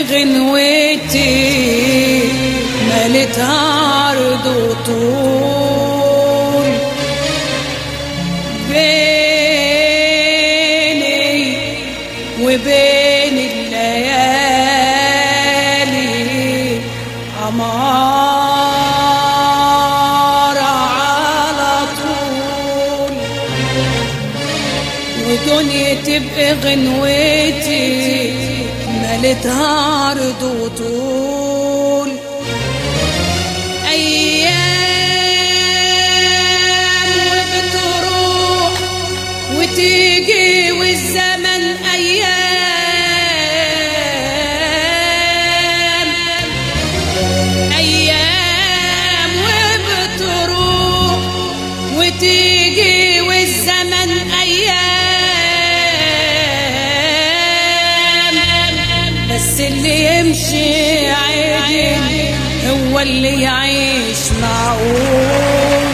غنوتي مالتها عرض وطول، بيني وبين الليالي عمارة على طول، ودنيا تبقى غنوتي مالتها عرض وطول. أيام وبتروح وتيجي والزمن أيام، أيام وبتروح وتيجي والزمن أيام، بس اللي يمشي عدل هو اللي يعيش معقول.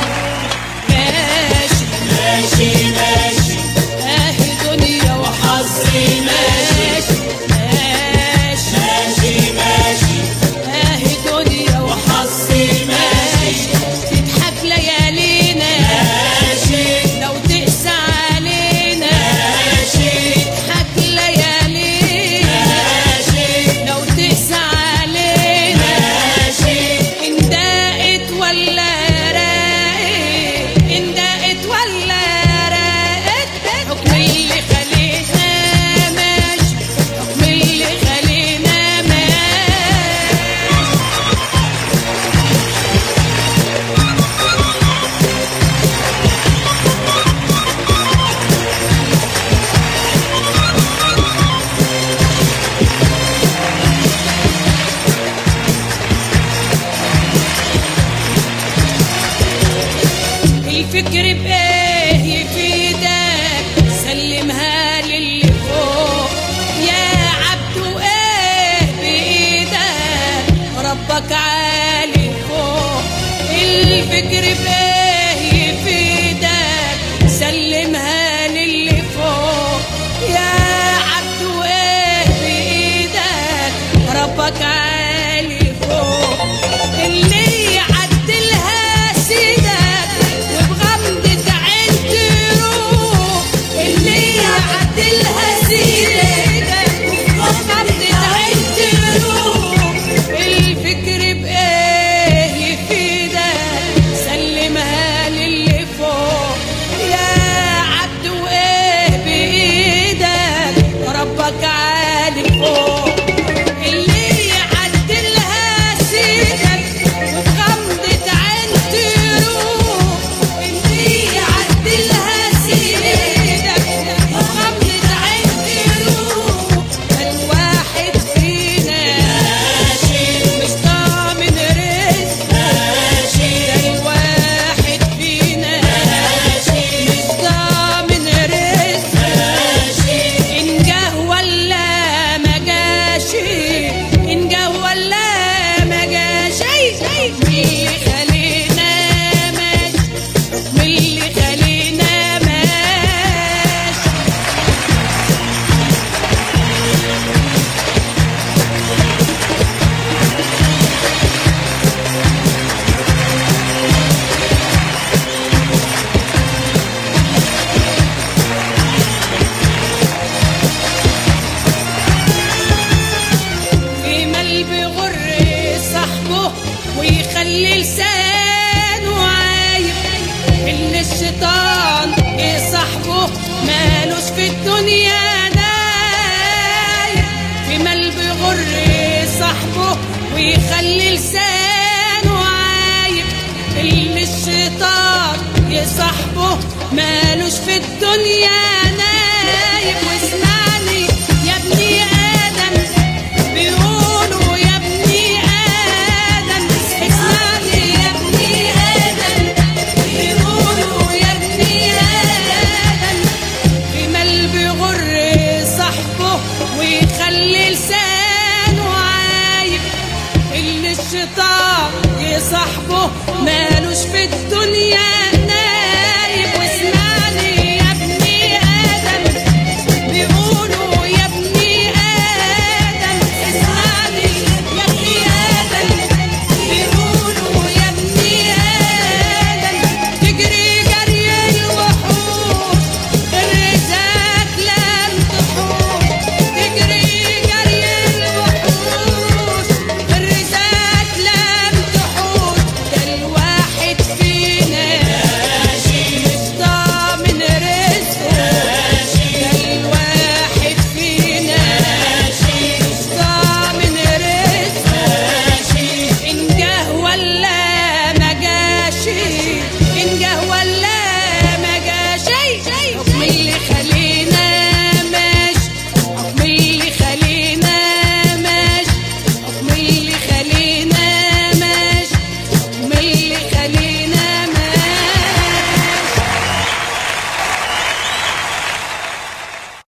ماشي ماشي ماشي اهي دنيا وحظي، ماشي ماشي ماشي ماشي اهي دنيا وحظي، ماشي تضحك ليالينا، ماشي لو تقسى علينا، ماشي تضحك ليالينا، ماشي لو تقسى علينا، ماشي إن دقت ولا راقت، إن دقت ولا راقت، حكم اللي خلينا ماشي، حكم اللي خلينا الفكر بإيه يفيدك، سلمها للي فوق يا عبد، وإيه بإيدك ربك عالي فوق. الفكر بإيه يفيدك، سلمها للي فوق يا عبد، وإيه بإيدك ربك عالي فوق. اللي يعدلها سيدك وبغمضة عين تروح، اللي يعدلها سيدك وبغمضة عين تروح. الفكر بإيه يفيدك، سلمها للي فوق يا عبد، وإيه بإيدك ربك عالي فوق. اللي يعدلها سيدك وبغمضة عين تروح، اللي يعدلها سيدك وبغمضة عين تروح. الواحد فينا ماشي مش ضامن رزق، ماشي الواحد فينا ماشي مش ضامن رزق، ماشي إن جه ولا ما جاش، إن جه ولا ما جاش. حكم اللي خلينا ماشي، حكم اللي خلينا ماشي. في مال بيغر صاحبه ويخلي لسانه عايب، اللي الشيطان صاحبه مالوش في الدنيا نايب. في مال بيغر صاحبه ويخلي لسانه عايب، اللي الشيطان صاحبه مالوش في الدنيا نايب. واسمعني يا ابني آدم بيقولوا يا ابني آدم، اسمعني يا ابني آدم بيقولوا يا ابني آدم. في مال بيغر صاحبه ويخلي لسانه عايب، اللي الشيطان صاحبه مالوش في الدنيا